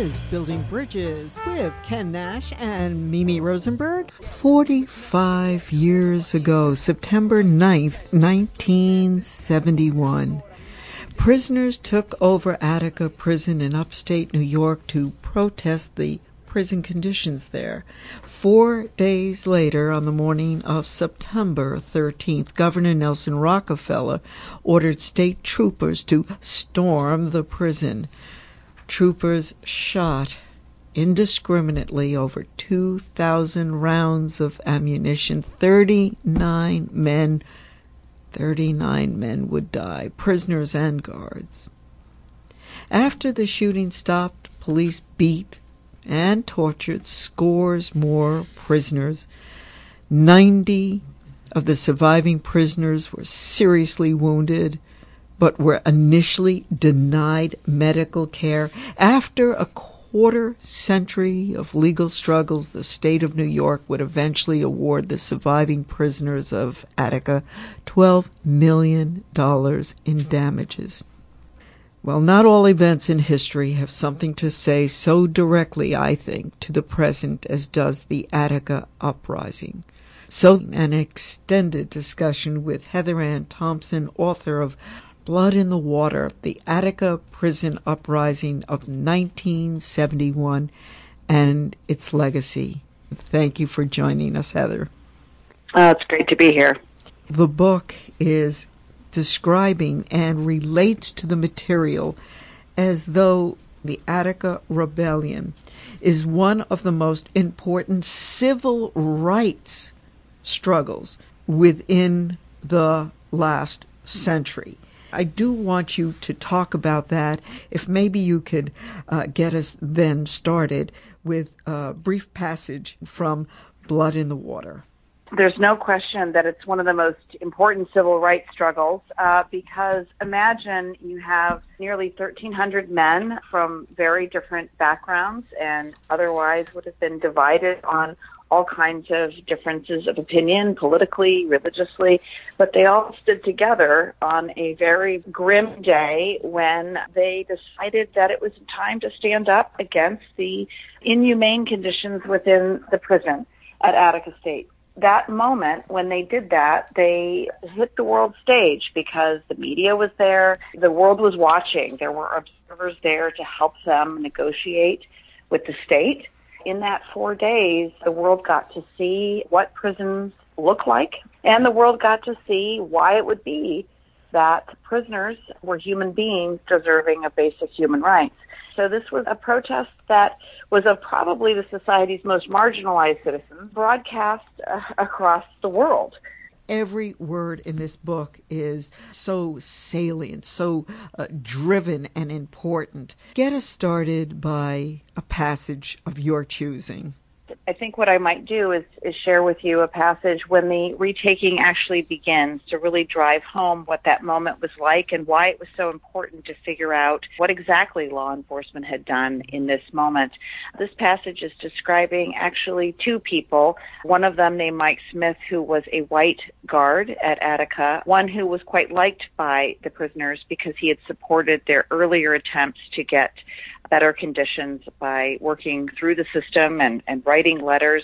is Building Bridges with Ken Nash and Mimi Rosenberg. 45 years ago, September 9th, 1971, prisoners took over Attica Prison in upstate New York to protest the prison conditions there. 4 days later, on the morning of September 13th, Governor Nelson Rockefeller ordered state troopers to storm the prison. Troopers shot indiscriminately over 2,000 rounds of ammunition. 39 men would die, prisoners and guards. After the shooting stopped, police beat and tortured scores more prisoners. 90 of the surviving prisoners were seriously wounded, but were initially denied medical care. After a quarter century of legal struggles, the state of New York would eventually award the surviving prisoners of Attica $12 million in damages. Well, not all events in history have something to say so directly, I think, to the present as does the Attica Uprising. So, an extended discussion with Heather Ann Thompson, author of Blood in the Water, the Attica Prison Uprising of 1971 and its legacy. Thank you for joining us, Heather. It's great to be here. The book is describing and relates to the material as though the Attica Rebellion is one of the most important civil rights struggles within the last century. I do want you to talk about that. If maybe you could get us then started with a brief passage from Blood in the Water. There's no question that it's one of the most important civil rights struggles because imagine you have nearly 1,300 men from very different backgrounds and otherwise would have been divided on all kinds of differences of opinion, politically, religiously, but they all stood together on a very grim day when they decided that it was time to stand up against the inhumane conditions within the prison at Attica State. That moment, when they did that, they hit the world stage because the media was there, the world was watching. There were observers there to help them negotiate with the state. In that 4 days, the world got to see what prisons look like, and the world got to see why it would be that prisoners were human beings deserving of basic human rights. So this was a protest that was of probably the society's most marginalized citizens, broadcast across the world. Every word in this book is so salient, so driven and important. Get us started by a passage of your choosing. I think what I might do is share with you a passage when the retaking actually begins to really drive home what that moment was like and why it was so important to figure out what exactly law enforcement had done in this moment. This passage is describing actually two people, one of them named Mike Smith, who was a white guard at Attica, one who was quite liked by the prisoners because he had supported their earlier attempts to get better conditions by working through the system and writing letters.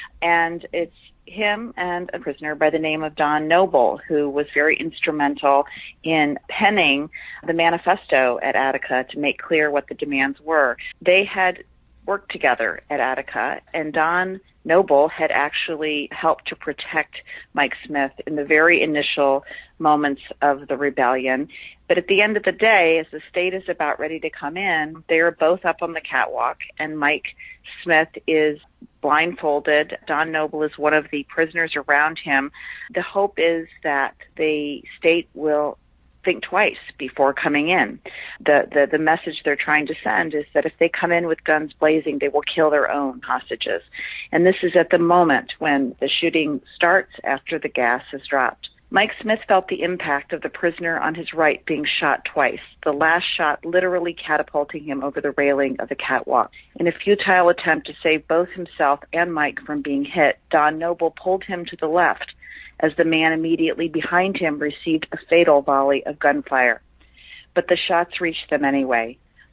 And it's him and a prisoner by the name of Don Noble, who was very instrumental in penning the manifesto at Attica to make clear what the demands were. They had worked together at Attica, and Don Noble had actually helped to protect Mike Smith in the very initial moments of the rebellion. But at the end of the day, as the state is about ready to come in, they are both up on the catwalk, and Mike Smith is blindfolded. Don Noble is one of the prisoners around him. The hope is that the state will think twice before coming in. The message they're trying to send is that if they come in with guns blazing, they will kill their own hostages. And this is at the moment when the shooting starts after the gas has dropped. Mike Smith felt the impact of the prisoner on his right being shot twice, the last shot literally catapulting him over the railing of the catwalk. In a futile attempt to save both himself and Mike from being hit, Don Noble pulled him to the left as the man immediately behind him received a fatal volley of gunfire. But the shots reached them anyway.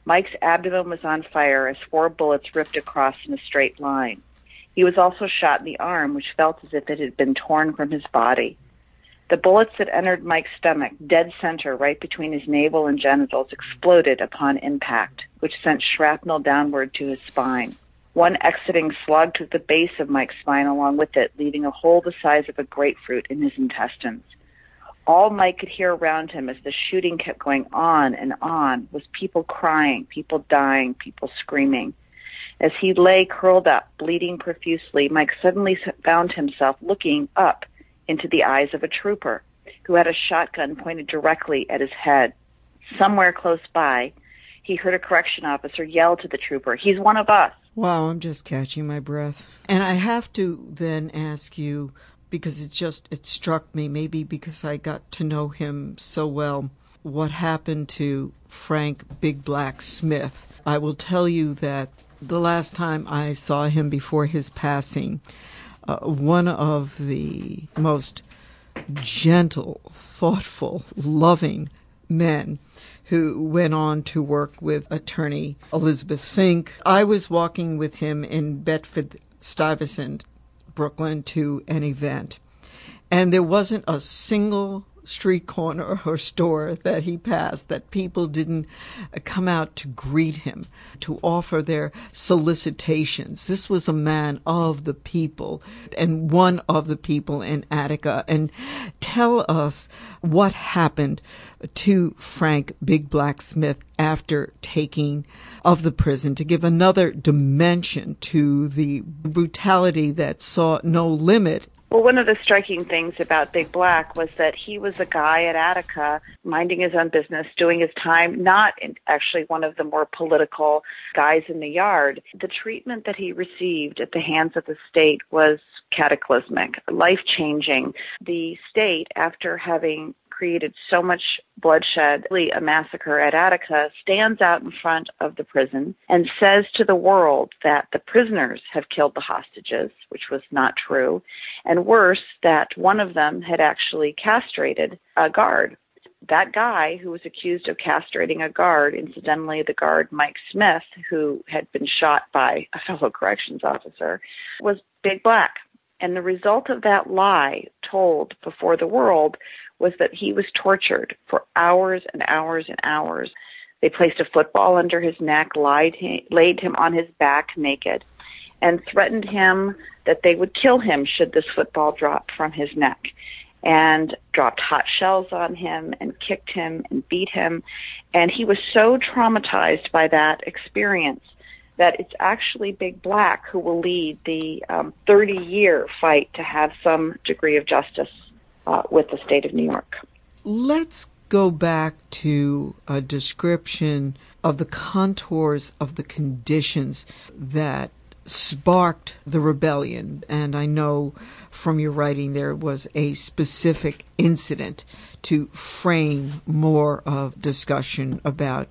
Mike's abdomen was on fire as 4 bullets ripped across in a straight line. He was also shot in the arm, which felt as if it had been torn from his body. The bullets that entered Mike's stomach, dead center right between his navel and genitals, exploded upon impact, which sent shrapnel downward to his spine. One exiting slugged through the base of Mike's spine along with it, leaving a hole the size of a grapefruit in his intestines. All Mike could hear around him as the shooting kept going on and on was people crying, people dying, people screaming. As he lay curled up, bleeding profusely, Mike suddenly found himself looking up into the eyes of a trooper who had a shotgun pointed directly at his head. Somewhere close by, he heard a correction officer yell to the trooper, "He's one of us." Wow, I'm just catching my breath. And I have to then ask you, because it struck me, maybe because I got to know him so well, what happened to Frank Big Black Smith. I will tell you that the last time I saw him before his passing, one of the most gentle, thoughtful, loving men who went on to work with attorney Elizabeth Fink. I was walking with him in Bedford-Stuyvesant, Brooklyn, to an event, and there wasn't a single street corner or store that he passed that people didn't come out to greet him, to offer their solicitations. This was a man of the people and one of the people in Attica. And tell us what happened to Frank Big Black Smith after taking of the prison, to give another dimension to the brutality that saw no limit. Well, one of the striking things about Big Black was that he was a guy at Attica minding his own business, doing his time, not actually one of the more political guys in the yard. The treatment that he received at the hands of the state was cataclysmic, life-changing. The state, after having created so much bloodshed, a massacre at Attica, stands out in front of the prison and says to the world that the prisoners have killed the hostages, which was not true, and worse, that one of them had actually castrated a guard. That guy who was accused of castrating a guard, incidentally the guard Mike Smith, who had been shot by a fellow corrections officer, was Big Black. And the result of that lie told before the world was that he was tortured for hours and hours and hours. They placed a football under his neck, laid him on his back naked, and threatened him that they would kill him should this football drop from his neck, and dropped hot shells on him and kicked him and beat him. And he was so traumatized by that experience that it's actually Big Black who will lead the 30-year fight to have some degree of justice with the state of New York. Let's go back to a description of the contours of the conditions that sparked the rebellion. And I know from your writing there was a specific incident to frame more of discussion about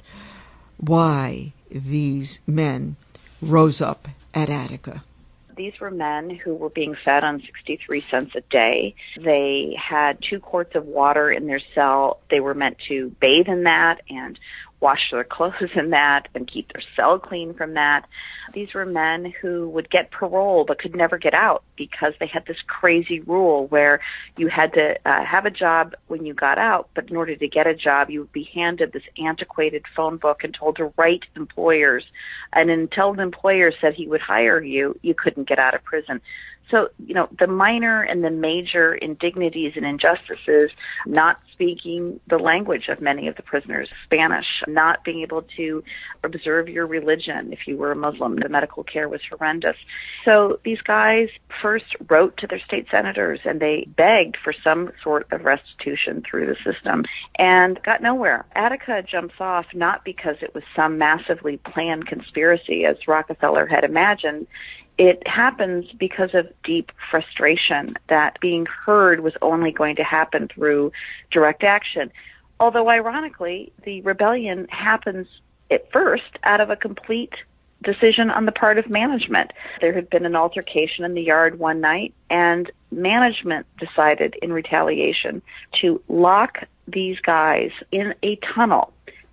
why these men rose up at Attica. These were men who were being fed on 63 cents a day. They had 2 quarts of water in their cell. They were meant to bathe in that and wash their clothes in that and keep their cell clean from that. These were men who would get parole but could never get out because they had this crazy rule where you had to have a job when you got out, but in order to get a job, you would be handed this antiquated phone book and told to write employers. And until the employer said he would hire you, you couldn't get out of prison. So, the minor and the major indignities and injustices, not speaking the language of many of the prisoners, Spanish, not being able to observe your religion if you were a Muslim, the medical care was horrendous. So these guys first wrote to their state senators and they begged for some sort of restitution through the system and got nowhere. Attica jumps off not because it was some massively planned conspiracy as Rockefeller had imagined. It happens because of deep frustration that being heard was only going to happen through direct action. Although, ironically, the rebellion happens at first out of a complete decision on the part of management. There had been an altercation in the yard one night, and management decided in retaliation to lock these guys in a tunnel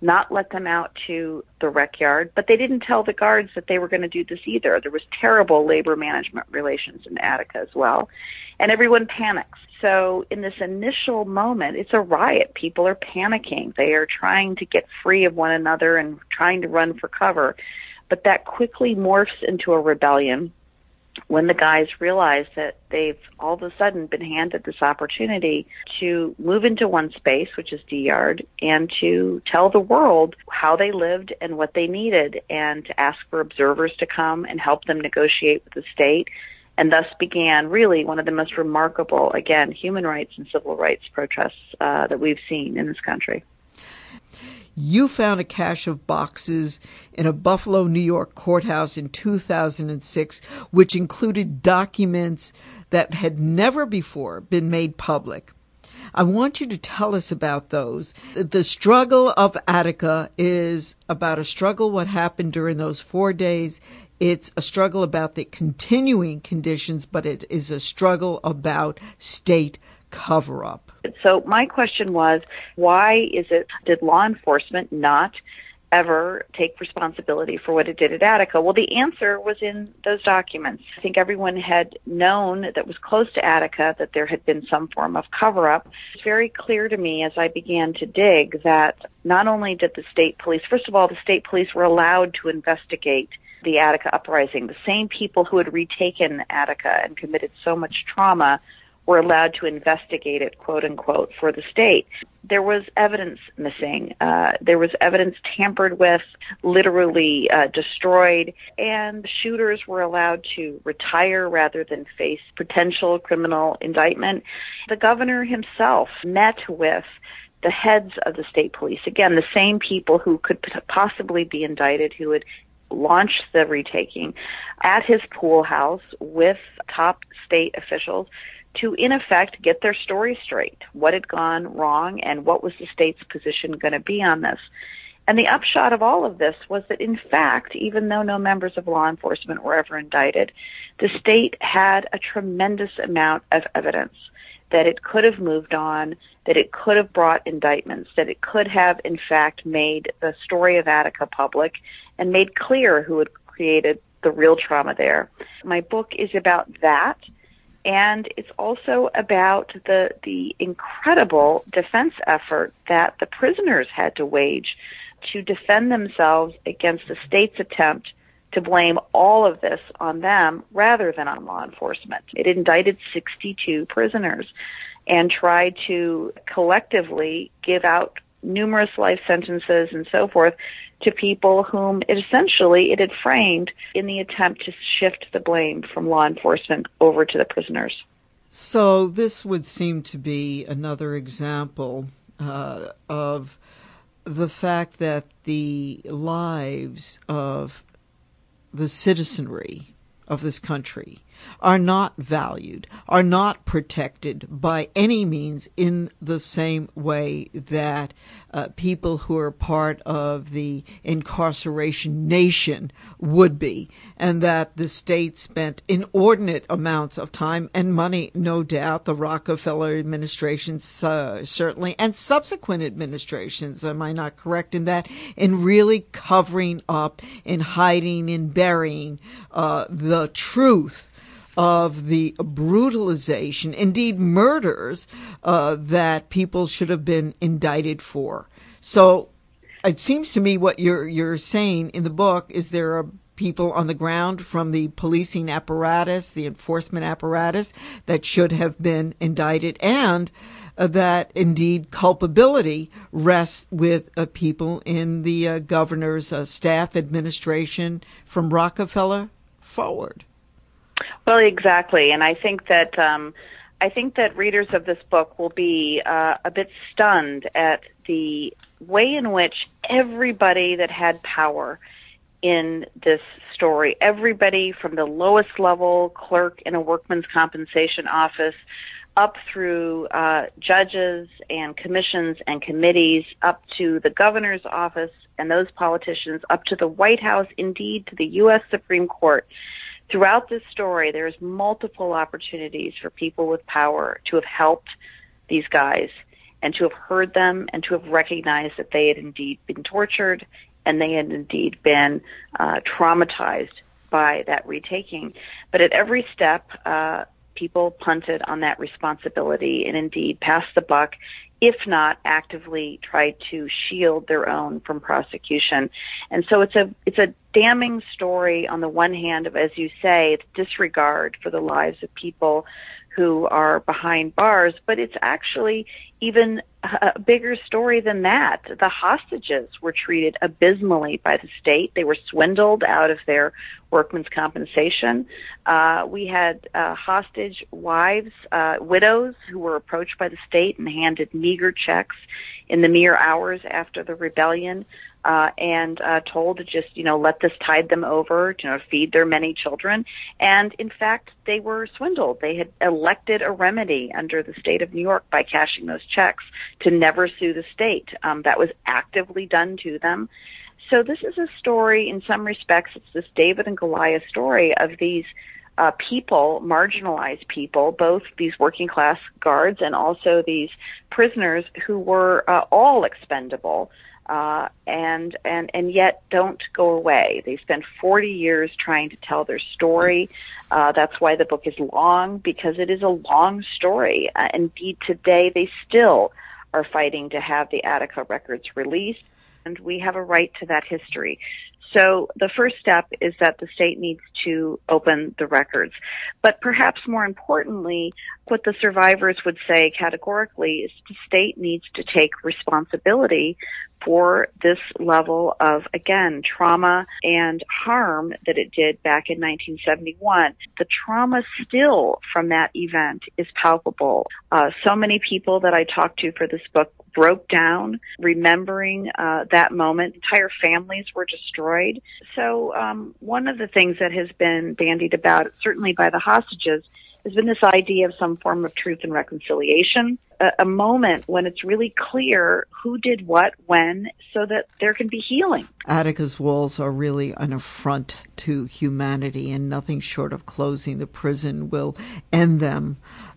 not let them out to the rec yard, but they didn't tell the guards that they were going to do this either. There was terrible labor management relations in Attica as well, and everyone panics. So in this initial moment, it's a riot. People are panicking. They are trying to get free of one another and trying to run for cover. But that quickly morphs into a rebellion when the guys realize that they've all of a sudden been handed this opportunity to move into one space, which is D-Yard, and to tell the world how they lived and what they needed, and to ask for observers to come and help them negotiate with the state. And thus began really one of the most remarkable, again, human rights and civil rights protests that we've seen in this country. You found a cache of boxes in a Buffalo, New York courthouse in 2006, which included documents that had never before been made public. I want you to tell us about those. The struggle of Attica is about a struggle what happened during those 4 days. It's a struggle about the continuing conditions, but it is a struggle about state cover-up. So my question was, why did law enforcement not ever take responsibility for what it did at Attica? Well, the answer was in those documents. I think everyone had known that was close to Attica that there had been some form of cover-up. It's very clear to me as I began to dig that not only did the state police, first of all, the state police were allowed to investigate the Attica uprising. The same people who had retaken Attica and committed so much trauma were allowed to investigate it, quote unquote, for the state. There was evidence missing. There was evidence tampered with, literally destroyed, and shooters were allowed to retire rather than face potential criminal indictment. The governor himself met with the heads of the state police. Again, the same people who could possibly be indicted, who had launched the retaking, at his pool house with top state officials to, in effect, get their story straight. What had gone wrong and what was the state's position going to be on this? And the upshot of all of this was that, in fact, even though no members of law enforcement were ever indicted, the state had a tremendous amount of evidence that it could have moved on, that it could have brought indictments, that it could have, in fact, made the story of Attica public and made clear who had created the real trauma there. My book is about that. And it's also about the incredible defense effort that the prisoners had to wage to defend themselves against the state's attempt to blame all of this on them rather than on law enforcement. It indicted 62 prisoners and tried to collectively give out numerous life sentences and so forth to people whom it had framed in the attempt to shift the blame from law enforcement over to the prisoners. So this would seem to be another example of the fact that the lives of the citizenry of this country are not valued, are not protected by any means in the same way that people who are part of the incarceration nation would be, and that the state spent inordinate amounts of time and money, no doubt, the Rockefeller administrations certainly, and subsequent administrations, am I not correct in that, in really covering up, in hiding, in burying the truth of the brutalization, indeed murders, that people should have been indicted for. So it seems to me what you're saying in the book is there are people on the ground from the policing apparatus, the enforcement apparatus, that should have been indicted, and that indeed culpability rests with people in the governor's staff administration from Rockefeller forward. Well, exactly, and I think that readers of this book will be a bit stunned at the way in which everybody that had power in this story, everybody from the lowest level clerk in a workman's compensation office up through judges and commissions and committees, up to the governor's office and those politicians, up to the White House, indeed to the U.S. Supreme Court. Throughout this story, there's multiple opportunities for people with power to have helped these guys. and to have heard them and to have recognized that they had indeed been tortured and they had indeed been traumatized by that retaking. But at every step, people punted on that responsibility and indeed passed the buck, if not actively tried to shield their own from prosecution. And so it's a damning story on the one hand of, as you say, it's disregard for the lives of people who are behind bars, but it's actually even a bigger story than that. The hostages were treated abysmally by the state. They were swindled out of their workman's compensation. We had hostage wives, widows who were approached by the state and handed meager checks in the mere hours after the rebellion, and told to just, let this tide them over, to feed their many children. And in fact, they were swindled. They had elected a remedy under the state of New York by cashing those checks to never sue the state. That was actively done to them. So this is a story, in some respects, it's this David and Goliath story of these people, marginalized people, both these working class guards and also these prisoners who were all expendable, and yet don't go away. They spent 40 years trying to tell their story. That's why the book is long, because it is a long story. Indeed, today they still are fighting to have the Attica records released, and we have a right to that history. So the first step is that the state needs to open the records. But perhaps more importantly, what the survivors would say categorically is the state needs to take responsibility for this level of, again, trauma and harm that it did back in 1971. The trauma still from that event is palpable. So many people that I talked to for this book broke down, remembering that moment. Entire families were destroyed. So one of the things that has been bandied about, certainly by the hostages, has been this idea of some form of truth and reconciliation, a moment when it's really clear who did what, when, so that there can be healing. Attica's walls are really an affront to humanity, and nothing short of closing the prison will end them.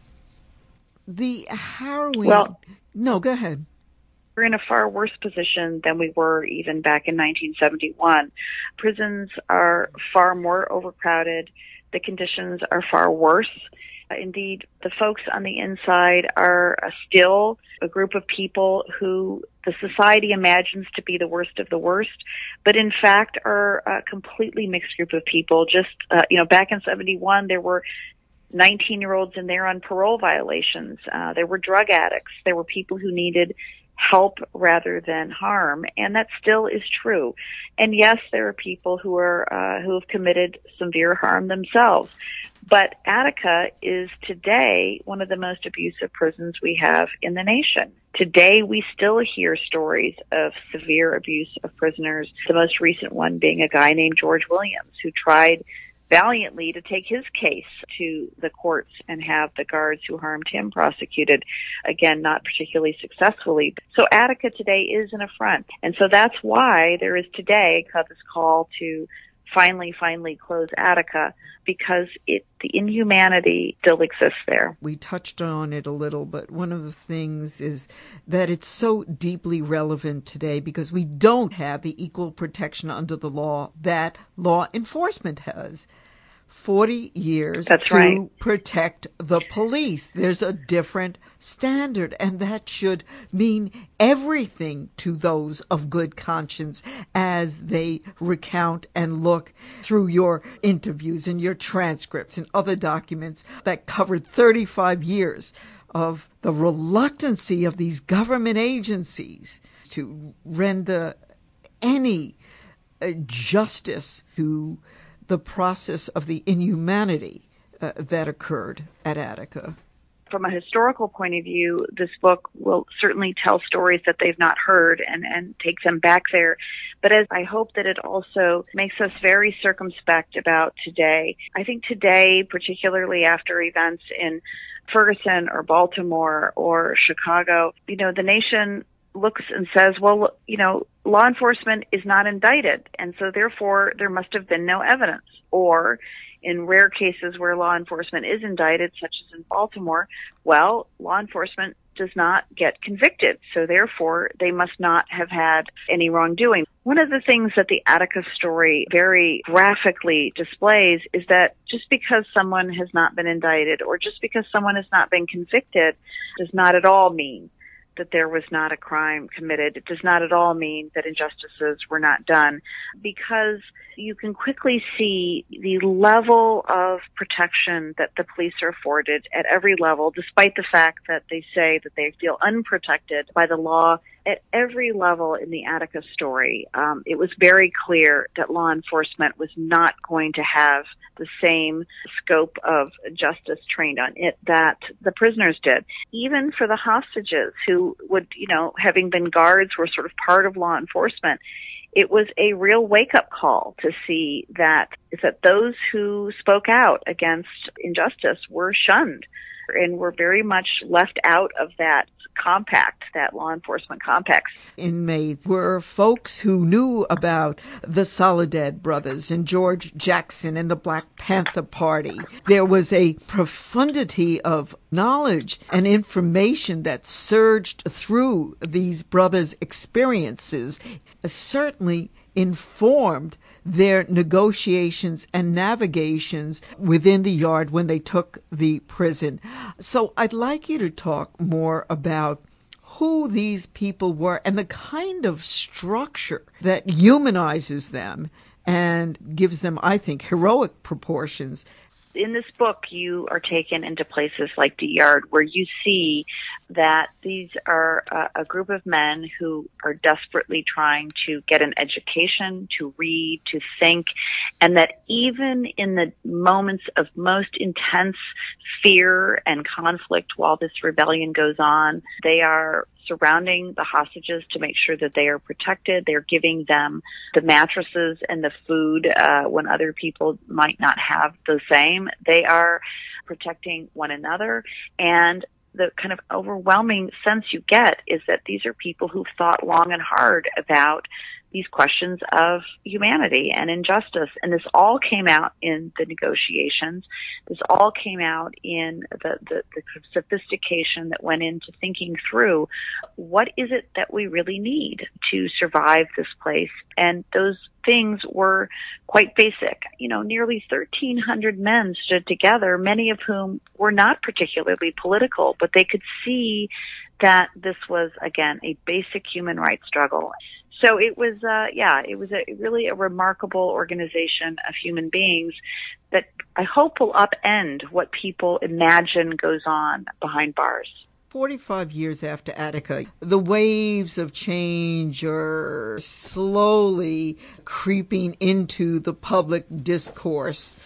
The harrowing... Well, no, go ahead. We're in a far worse position than we were even back in 1971. Prisons are far more overcrowded. The conditions are far worse. Indeed, the folks on the inside are still a group of people who the society imagines to be the worst of the worst, but in fact are a completely mixed group of people. Just, back in 71, there were 19-year-olds in there on parole violations. There were drug addicts. There were people who needed help rather than harm, and that still is true. And yes, there are people who have committed severe harm themselves. But Attica is today one of the most abusive prisons we have in the nation. Today, we still hear stories of severe abuse of prisoners, the most recent one being a guy named George Williams, who tried valiantly to take his case to the courts and have the guards who harmed him prosecuted, again, not particularly successfully. So Attica today is an affront. And so that's why there is today this call to finally close Attica, because the inhumanity still exists there. We touched on it a little, but one of the things is that it's so deeply relevant today because we don't have the equal protection under the law that law enforcement has. 40 years That's to right. protect the police. There's a different standard, and that should mean everything to those of good conscience as they recount and look through your interviews and your transcripts and other documents that covered 35 years of the reluctancy of these government agencies to render any justice to the process of the inhumanity that occurred at Attica. From a historical point of view, this book will certainly tell stories that they've not heard and take them back there. But as I hope that it also makes us very circumspect about today. I think today, particularly after events in Ferguson or Baltimore or Chicago, the nation looks and says, well, law enforcement is not indicted, and so therefore there must have been no evidence. Or in rare cases where law enforcement is indicted, such as in Baltimore, well, law enforcement does not get convicted. So therefore, they must not have had any wrongdoing. One of the things that the Attica story very graphically displays is that just because someone has not been indicted or just because someone has not been convicted does not at all mean that there was not a crime committed. It does not at all mean that injustices were not done, because you can quickly see the level of protection that the police are afforded at every level, despite the fact that they say that they feel unprotected by the law. At every level in the Attica story, it was very clear that law enforcement was not going to have the same scope of justice trained on it that the prisoners did. Even for the hostages who would, having been guards, were sort of part of law enforcement, it was a real wake-up call to see that those who spoke out against injustice were shunned and were very much left out of that compact, that law enforcement compact. Inmates were folks who knew about the Soledad brothers and George Jackson and the Black Panther Party. There was a profundity of knowledge and information that surged through these brothers' experiences, certainly informed their negotiations and navigations within the yard when they took the prison. So I'd like you to talk more about who these people were and the kind of structure that humanizes them and gives them, I think, heroic proportions. In this book, you are taken into places like the yard where you see that these are a group of men who are desperately trying to get an education, to read, to think, and that even in the moments of most intense fear and conflict while this rebellion goes on, they are surrounding the hostages to make sure that they are protected. They're giving them the mattresses and the food when other people might not have the same. They are protecting one another. And the kind of overwhelming sense you get is that these are people who've thought long and hard about these questions of humanity and injustice. And this all came out in the negotiations. This all came out in the sophistication that went into thinking through what is it that we really need to survive this place. And those things were quite basic. Nearly 1,300 men stood together, many of whom were not particularly political, but they could see that this was, again, a basic human rights struggle. So it was, really a remarkable organization of human beings that I hope will upend what people imagine goes on behind bars. 45 years after Attica, the waves of change are slowly creeping into the public discourse.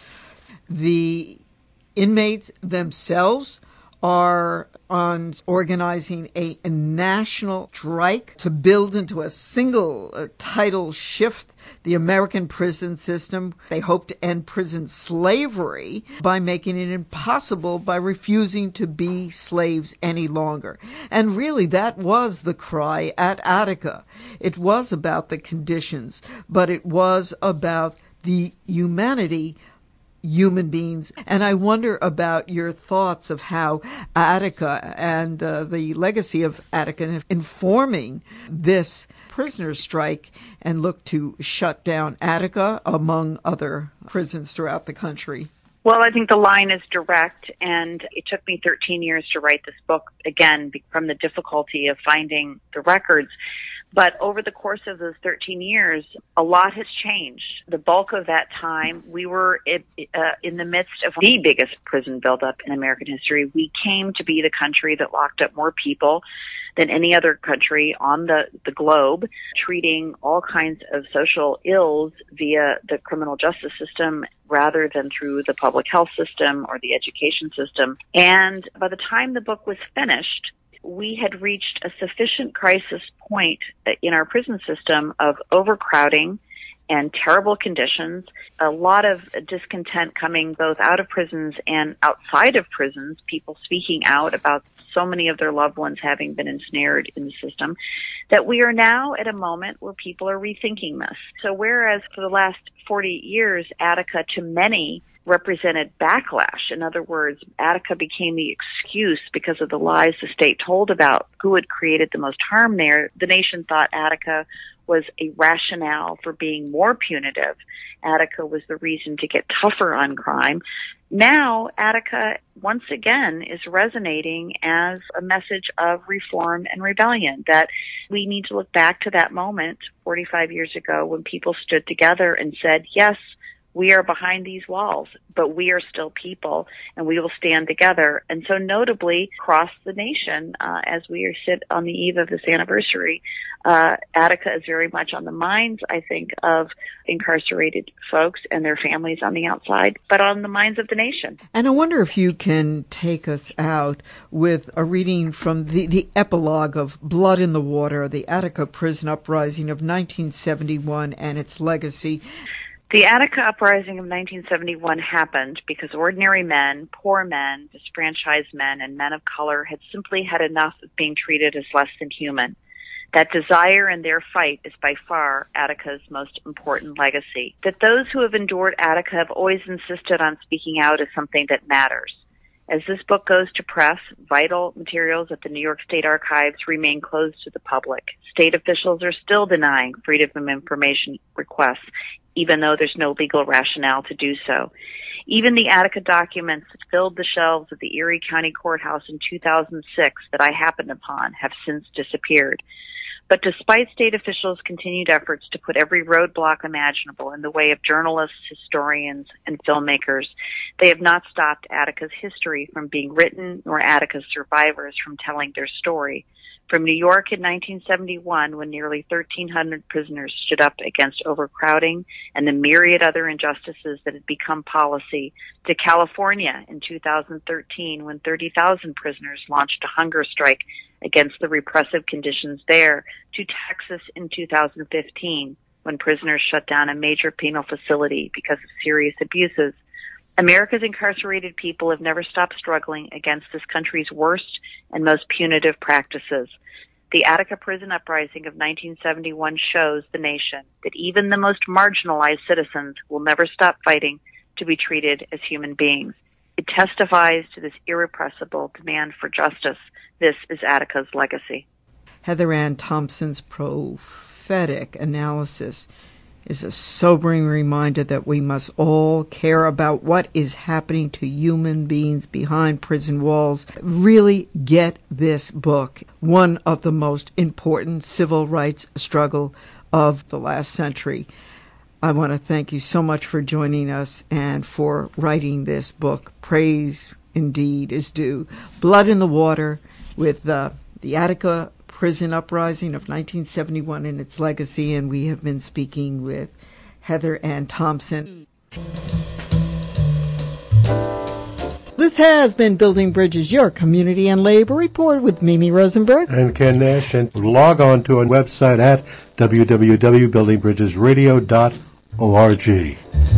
The inmates themselves are organizing a national strike to build into a single tidal shift the American prison system. They hope to end prison slavery by making it impossible by refusing to be slaves any longer. And really, that was the cry at Attica. It was about the conditions, but it was about the humanity human beings. And I wonder about your thoughts of how Attica and the legacy of Attica informing this prisoner strike and look to shut down Attica among other prisons throughout the country. Well, I think the line is direct, and it took me 13 years to write this book, again, from the difficulty of finding the records. But over the course of those 13 years, a lot has changed. The bulk of that time, we were in the midst of the biggest prison buildup in American history. We came to be the country that locked up more people than any other country on the globe, treating all kinds of social ills via the criminal justice system rather than through the public health system or the education system. And by the time the book was finished, we had reached a sufficient crisis point in our prison system of overcrowding and terrible conditions, a lot of discontent coming both out of prisons and outside of prisons, people speaking out about so many of their loved ones having been ensnared in the system, that we are now at a moment where people are rethinking this. So whereas for the last 40 years, Attica to many represented backlash. In other words, Attica became the excuse because of the lies the state told about who had created the most harm there. The nation thought Attica was a rationale for being more punitive. Attica was the reason to get tougher on crime. Now, Attica, once again, is resonating as a message of reform and rebellion, that we need to look back to that moment 45 years ago when people stood together and said, yes, we are behind these walls, but we are still people, and we will stand together. And so notably, across the nation, as we sit on the eve of this anniversary, Attica is very much on the minds, I think, of incarcerated folks and their families on the outside, but on the minds of the nation. And I wonder if you can take us out with a reading from the epilogue of Blood in the Water, the Attica Prison Uprising of 1971 and its legacy. The Attica Uprising of 1971 happened because ordinary men, poor men, disfranchised men, and men of color had simply had enough of being treated as less than human. That desire in their fight is by far Attica's most important legacy. That those who have endured Attica have always insisted on speaking out as something that matters. As this book goes to press, vital materials at the New York State Archives remain closed to the public. State officials are still denying freedom of information requests, even though there's no legal rationale to do so. Even the Attica documents that filled the shelves of the Erie County Courthouse in 2006 that I happened upon have since disappeared. But despite state officials' continued efforts to put every roadblock imaginable in the way of journalists, historians, and filmmakers, they have not stopped Attica's history from being written, nor Attica's survivors from telling their story. From New York in 1971, when nearly 1,300 prisoners stood up against overcrowding and the myriad other injustices that had become policy, to California in 2013, when 30,000 prisoners launched a hunger strike against the repressive conditions there, to Texas in 2015, when prisoners shut down a major penal facility because of serious abuses. America's incarcerated people have never stopped struggling against this country's worst and most punitive practices. The Attica Prison Uprising of 1971 shows the nation that even the most marginalized citizens will never stop fighting to be treated as human beings. It testifies to this irrepressible demand for justice. This is Attica's legacy. Heather Ann Thompson's prophetic analysis is a sobering reminder that we must all care about what is happening to human beings behind prison walls. Really get this book, one of the most important civil rights struggle of the last century. I want to thank you so much for joining us and for writing this book. Praise indeed is due. Blood in the Water, with the Attica Prison Uprising of 1971 and its legacy, and we have been speaking with Heather Ann Thompson. This has been Building Bridges, your community and labor report with Mimi Rosenberg and Ken Nash. And log on to our website at www.buildingbridgesradio.org.